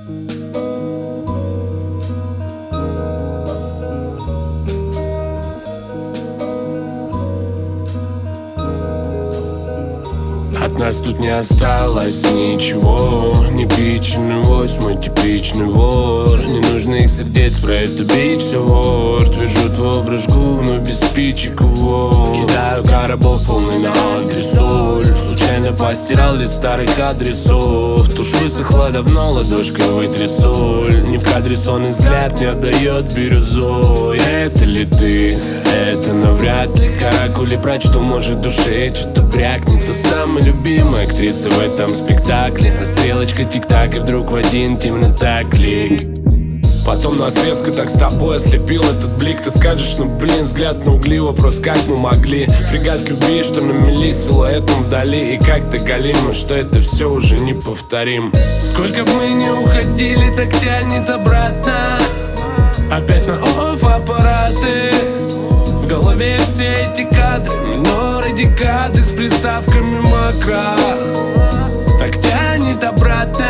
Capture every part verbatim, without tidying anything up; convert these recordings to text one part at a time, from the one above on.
От нас тут не осталось ничего. Непичный вось, мой типичный вор. Не нужных сердец, про это бить все ворд. Вижу твой образ жгу, но без спичек его. Кидаю коробок полный на антресоль. Случайно постирал лист старых адресов. Тушь высохла давно, ладошкой вытри соль. Не в кадре сонный взгляд не отдает бирюзой. Это ли ты? Это навряд ли. Каракули прочту, может душе что-то брякнет. То самый любимая актриса в этом спектакле. А стрелочка тик-так, и вдруг в один темнота клик. Потом нас резко так с тобой ослепил этот блик. Ты скажешь, ну блин, взгляд на угли. Вопрос, как мы могли. Фрегат любви, что на мели силуэтом вдали. И как ты галим, что это все уже не повторим. Сколько бы мы ни уходили, так тянет обратно. Опять на офф аппараты. В голове все эти кадры, миноры, декады с приставками макро. Так тянет обратно.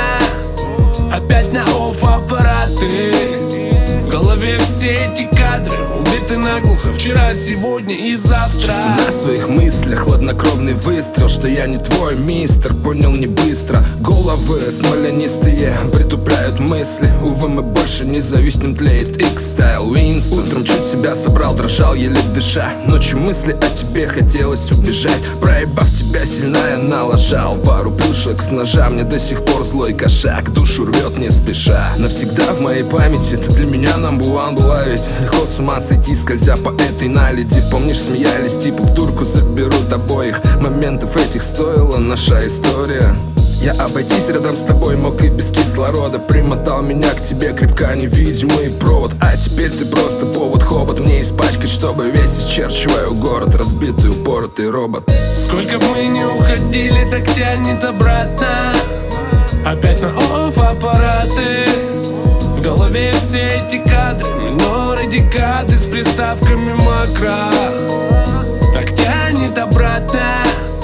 Опять на офф аппараты. В голове все эти кадры убиты наглухо. Вчера, сегодня и завтра. Чисто на своих мыслях хладнокровный выстрел. Что я не твой мистер, понял не быстро. Головы смолянистые притупляют мысли. Увы, мы больше не зависнем, тлеет X-Style Winston. Утром чуть себя собрал, дрожал, еле дыша. Ночью мысли о тебе хотелось убежать. Проебав тебя сильно, я налажал пару плюшек с ножа. Мне до сих пор злой кошак душу рвет не спеша. Навсегда в моей памяти ты для меня number one была. Ведь легко с ума сойти, скользя по этой наледи. Помнишь, смеялись, типа в дурку заберут обоих. Моментов этих стоила наша история. Я обойтись рядом с тобой мог и без кислорода. Примотал меня к тебе крепко невидимый провод. А теперь ты просто повод, хобот мне испачкать, чтобы весь исчерчиваю город. Разбитый, упоротый робот. Сколько бы мы ни уходили, так тянет обратно. Опять на офф аппараты. В голове все эти кадры, миноры, декады с приставками макро. Так тянет обратно.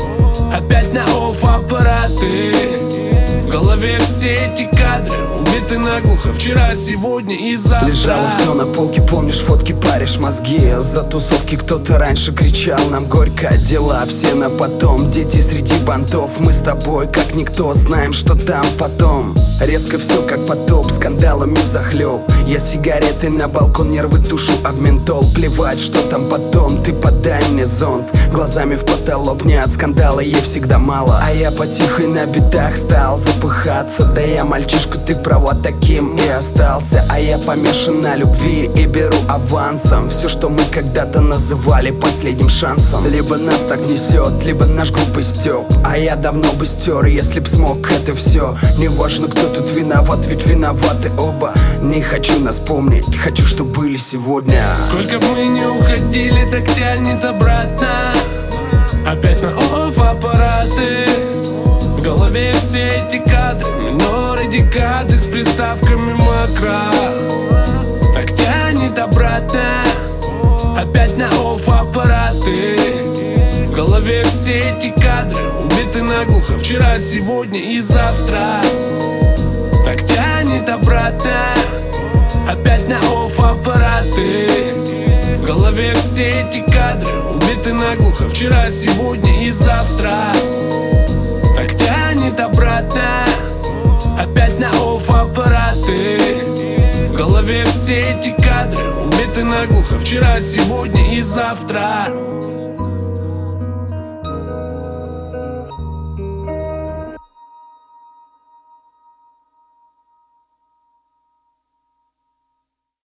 Опять на офф аппараты. В голове все эти кадры убиты наглухо. Вчера, сегодня и завтра. Лежало все на полке, помнишь, фотки, паришь мозги. За тусовки кто-то раньше кричал, нам горько. Дела все на потом, дети среди бантов. Мы с тобой, как никто, знаем, что там потом. Резко все как потоп, скандалами взахлеб. Я сигареты на балкон, нервы тушу об ментол. Плевать, что там потом, ты подай мне зонт. Глазами в потолок, не от скандала ей всегда мало. А я потихо на битах стал запыхаться. Да я мальчишка, ты права, таким и остался. А я помешан на любви и беру авансом все, что мы когда-то называли последним шансом. Либо нас так несет, либо наш глупый стёб. А я давно бы стер, если б смог это все. Не важно, кто тут виноват, ведь виноваты оба. Не хочу нас помнить, хочу, что были сегодня. Сколько бы мы ни уходили, так тянет обратно. Опять на офф аппараты. В голове все эти кадры, миноры, декады с приставками макро. Так тянет обратно. Опять на офф аппараты. В голове все эти кадры убиты наглухо. Вчера, сегодня и завтра. Так тянет обратно. Опять на офф аппараты. В голове все эти кадры убиты наглухо. Вчера, сегодня и завтра. Так тянет обратно. Опять на офф аппараты. В голове все эти кадры убиты наглухо. Вчера, сегодня и завтра.